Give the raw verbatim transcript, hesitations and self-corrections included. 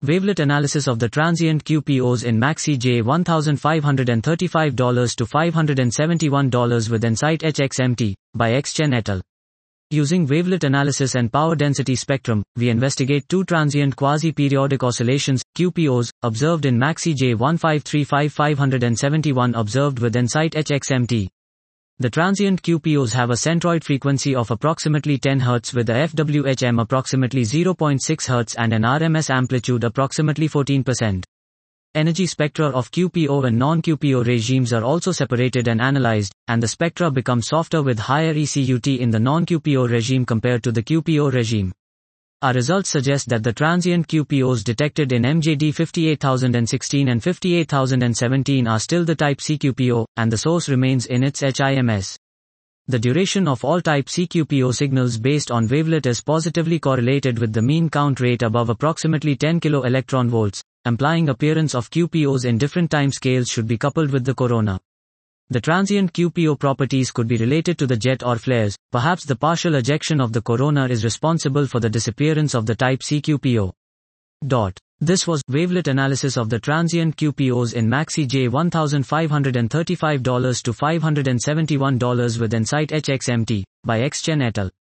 Wavelet analysis of the transient Q P Os in Maxi J one thousand five hundred thirty-five dollars to five hundred seventy-one dollars with Insight H X M T, by Xchen et al. Using wavelet analysis and power density spectrum, we investigate two transient quasi-periodic oscillations, Q P Os, observed in Maxi J one five three five five seventy-one observed with Insight H X M T. The transient Q P Os have a centroid frequency of approximately ten hertz with a F W H M approximately zero point six hertz and an R M S amplitude approximately fourteen percent. Energy spectra of Q P O and non-Q P O regimes are also separated and analyzed, and the spectra become softer with higher E C U T in the non-Q P O regime compared to the Q P O regime. Our results suggest that the transient Q P Os detected in M J D fifty-eight thousand sixteen and fifty-eight thousand seventeen are still the type C Q P O, and the source remains in its H I M S. The duration of all type C Q P O signals based on wavelet is positively correlated with the mean count rate above approximately ten kilo electron volts, implying appearance of Q P Os in different time scales should be coupled with the corona. The transient Q P O properties could be related to the jet or flares. Perhaps the partial ejection of the corona is responsible for the disappearance of the type C Q P O. Dot. This was wavelet analysis of the transient Q P Os in Maxi J one thousand five hundred thirty-five dollars to five hundred seventy-one dollars with Insight H X M T, by Xchen et al.